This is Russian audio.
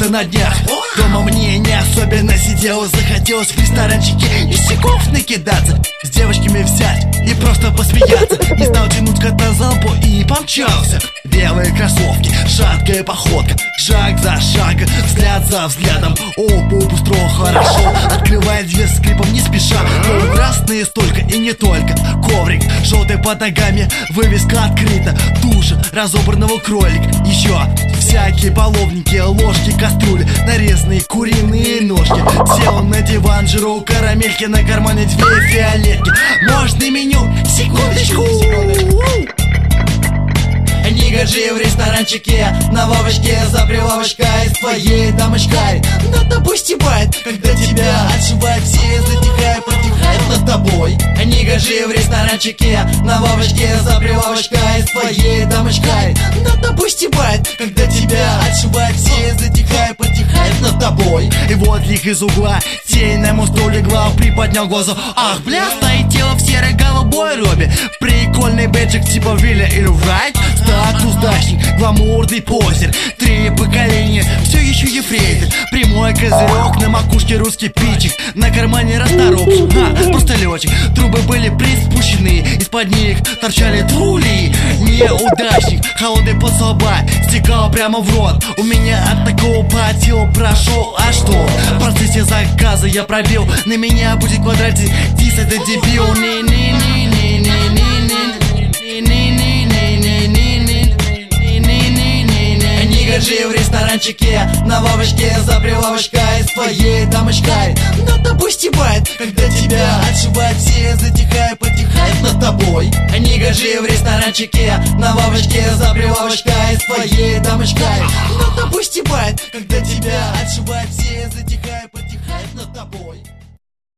на днях. Дома мне не особенно сиделось, захотелось в ресторанчике ништяков накидаться, с девочками взять и просто посмеяться. Не стал тянуть кота за лапу и помчался. Белые кроссовки, шаткая походка, шаг за шагом, взгляд за взглядом. Оп, устроил хорошо, открывает дверь скрипом не спеша. Красные столько и не только. Коврик желтый под ногами, вывеска открыта. Туша разобранного кролика. Еще всякие половники, ложки, кастрюли, нарезанные куриные ножки. Сел на диван, жру карамельки, на кармане две фиолетки. Можно меню? Секундочку. Не гожи в ресторанчике, на лавочке за прилавочкой с твоей дамочкой. Над тобой стебает, когда тебя отшивают все, затихая, потихает над тобой. Не гожи в ресторанчике, на лавочке за прилавочкой с твоей дамочкой. Над тобой стебает, когда тебя отшивают все, затихая, потихает над тобой. И вот их из угла тень на мосту легла, приподнял глаза. Ах, бля, стоит тело в серой голубой робе. Прикольный бэджик типа Вилля или Райт. Статус дачник, гламурный позер. 3 поколения, все еще ефрейтор. Прямой козырек, на макушке русский пичик, на кармане расторопший, просто летчик. Трубы были приспущены, из-под них торчали трули. Неудачник, холодный поцелуй стекал прямо в рот. У меня от такого по телу прошел. А что? В процессе заказа я пробил, на меня будет квадратик. Дис это дебил. Не гожи в ресторанчике, на лавочке за прилавочкой с твоей дамочкой. Над тобой стебает, когда тебя отшивают все, затихая, потихает над тобой. Не гожи в ресторанчике, на лавочке за прилавочкой с твоей дамочкой. Над тобой стебает, когда тебя отшивают все, затихая, потихает над тобой.